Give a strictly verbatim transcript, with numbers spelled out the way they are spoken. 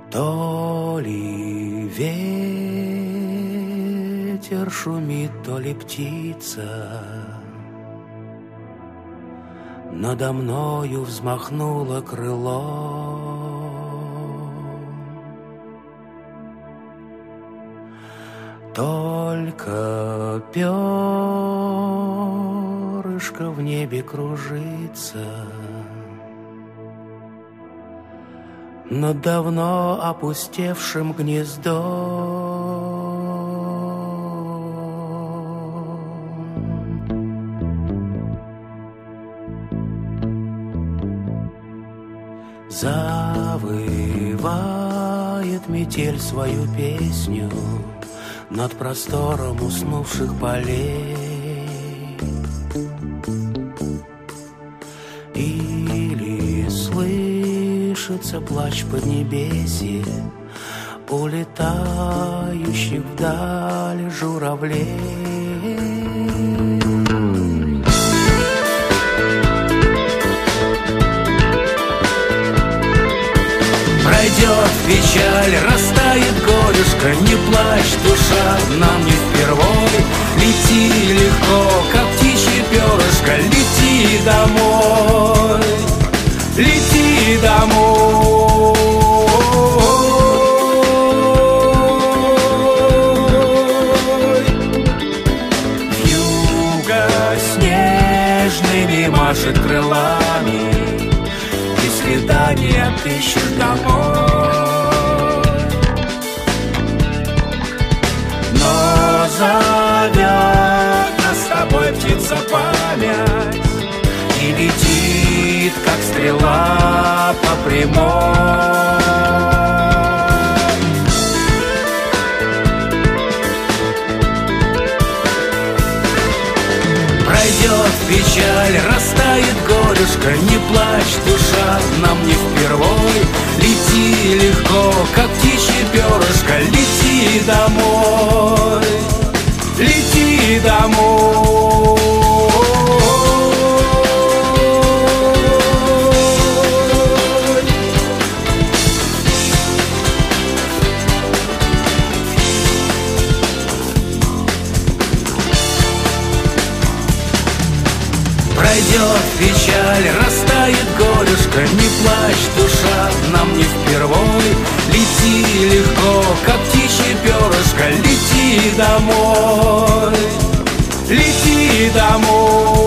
То ли ветер шумит, то ли птица надо мною взмахнуло крылом. Только перышко в небе кружится над давно опустевшим гнездом. Завывает метель свою песню над простором уснувших полей. Или слышится плач поднебесья улетающих вдаль журавлей. Пройдет печаль, растает горюшка, не плачь, душа, нам не впервой. Лети легко, как птичье перышко, лети домой, лети домой. Вьюга снежными машет крылами, следа не отыщешь домой. Но зовет нас с тобой птица память и летит, как стрела по прямой. Пройдет печаль, растает горюшка, не плачь, душа, нам не впервой. Лети легко, как птичье перышко, лети домой, лети домой. Пройдет печаль, растает горюшка, не плачь, душа, нам не впервой. Лети легко, как птичье перышко, лети домой, лети домой.